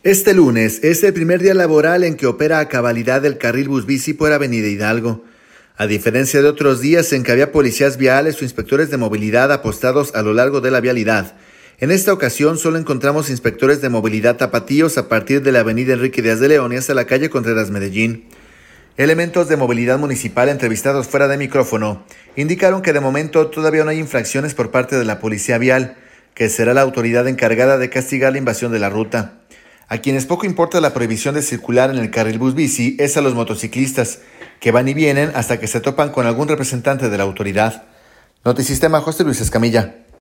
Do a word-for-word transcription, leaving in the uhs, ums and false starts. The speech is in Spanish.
Este lunes es el primer día laboral en que opera a cabalidad el carril bus bici por Avenida Hidalgo. A diferencia de otros días en que había policías viales o inspectores de movilidad apostados a lo largo de la vialidad, en esta ocasión solo encontramos inspectores de movilidad tapatíos a partir de la Avenida Enrique Díaz de León y hasta la calle Contreras Medellín. Elementos de movilidad municipal entrevistados fuera de micrófono indicaron que de momento todavía no hay infracciones por parte de la policía vial, que será la autoridad encargada de castigar la invasión de la ruta. A quienes poco importa la prohibición de circular en el carril bus bici es a los motociclistas, que van y vienen hasta que se topan con algún representante de la autoridad. Notisistema, José Luis Escamilla.